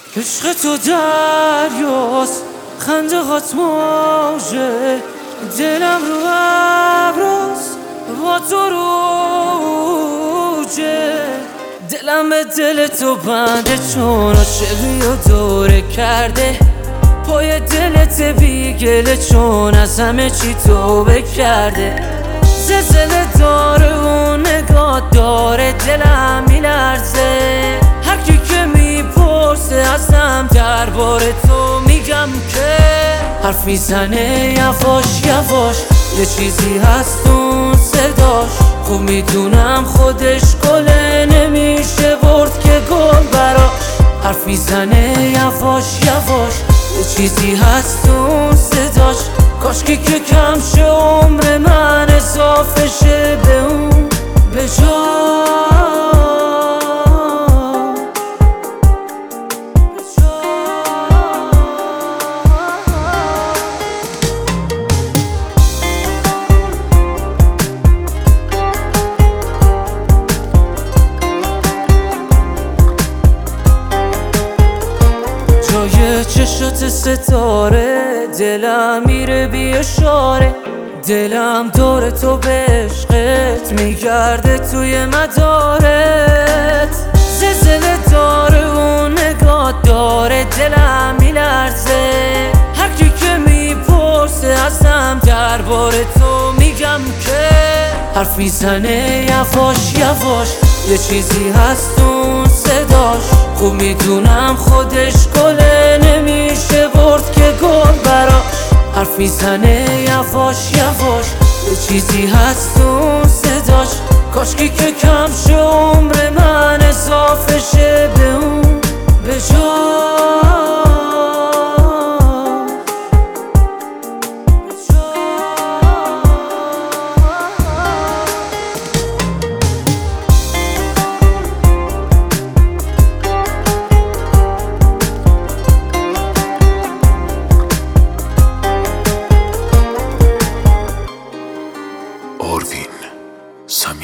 عشق تو دریاست، خنده هات موجه، دلم رو ابراست با تو روجه. دلم به دل تو بنده چون عاشقی و دوره کرده، پای دلت بیگله چون از همه چی توبه کرده. زلزله داره و نگاه داره، دلم میلرزه هر کی که میپرسه ازم درباره تو میگم که حرف میزنه یواش یواش، یه چیزی هست اون صداش. خوب میدونم خودش گله نمیشه برد که گل براش. حرف میزنه یواش یواش، یه چیزی هست اون صداش. کاشکی که کم شه عمر من اضافه شه به اون به جای چشات ستاره، دلم میره بی اشاره. دلم دور تو به عشقت میگرده توی مدارت. زلزله داره و نگاه داره، دلم میلرزه هر کی که میپرسه ازم درباره تو میگم که حرف میزنه یواش یواش، یه چیزی هست اون صداش. خوب میدونم خودش گله نمیشه برد که گل براش. حرف میزنه یواش یواش، یه چیزی هست اون صداش. کاشکی که کم شه عمر من اضافه شه به اون به آروین سمی